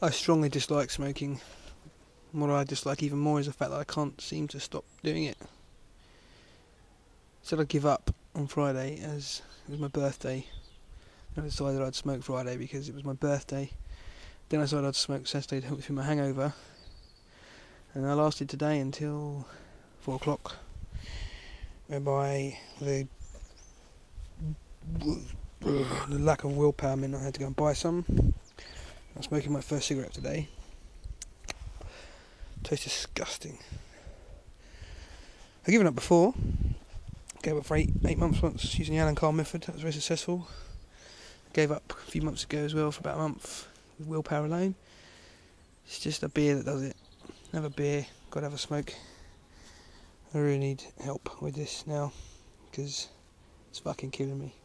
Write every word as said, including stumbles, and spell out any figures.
I strongly dislike smoking. What I dislike even more is the fact that I can't seem to stop doing it. Said I'd give up on Friday as it was my birthday. I decided I'd smoke Friday because it was my birthday. Then I decided I'd smoke Saturday to help me through my hangover. And I lasted today until four o'clock, whereby the, the lack of willpower meant I had to go and buy some. I'm smoking my first cigarette today. Tastes disgusting. I've given up before. Gave up for eight, eight months once using the Alan Carr method. That was very successful. Gave up a few months ago as well for about a month with willpower alone. It's just a beer that does it. Have a beer, gotta have a smoke. I really need help with this now because it's fucking killing me.